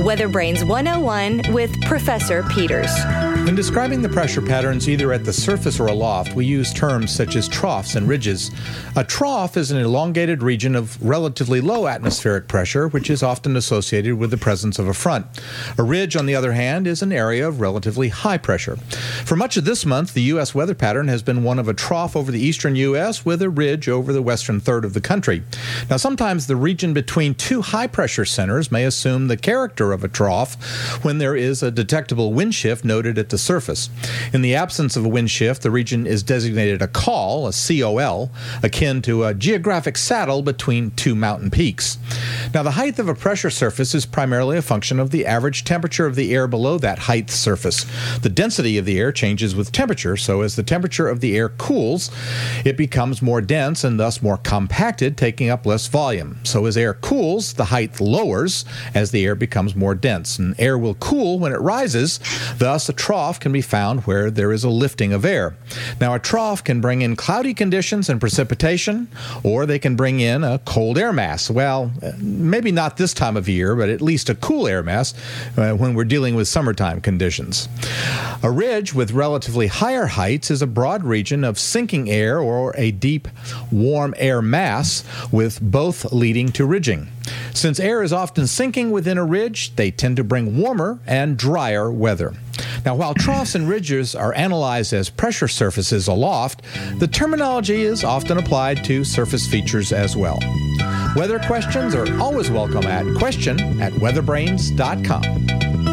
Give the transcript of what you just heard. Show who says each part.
Speaker 1: Weather Brains 101 with Professor Peters.
Speaker 2: When describing the pressure patterns either at the surface or aloft, we use terms such as troughs and ridges. A trough is an elongated region of relatively low atmospheric pressure, which is often associated with the presence of a front. A ridge, on the other hand, is an area of relatively high pressure. For much of this month, the U.S. weather pattern has been one of a trough over the eastern U.S. with a ridge over the western third of the country. Now, sometimes the region between two high-pressure centers may assume the character of a trough when there is a detectable wind shift noted at the surface. In the absence of a wind shift, the region is designated a col, a COL, akin to a geographic saddle between two mountain peaks. Now, the height of a pressure surface is primarily a function of the average temperature of the air below that height surface. The density of the air changes with temperature, so as the temperature of the air cools, it becomes more dense and thus more compacted, taking up less volume. So as air cools, the height lowers as the air becomes more dense, and air will cool when it rises. Thus, a trough can be found where there is a lifting of air. Now, a trough can bring in cloudy conditions and precipitation, or they can bring in a cold air mass. Well, maybe not this time of year, but at least a cool air mass when we're dealing with summertime conditions. A ridge with relatively higher heights is a broad region of sinking air or a deep, warm air mass, with both leading to ridging. Since air is often sinking within a ridge, they tend to bring warmer and drier weather. Now, while troughs and ridges are analyzed as pressure surfaces aloft, the terminology is often applied to surface features as well. Weather questions are always welcome at question@weatherbrains.com.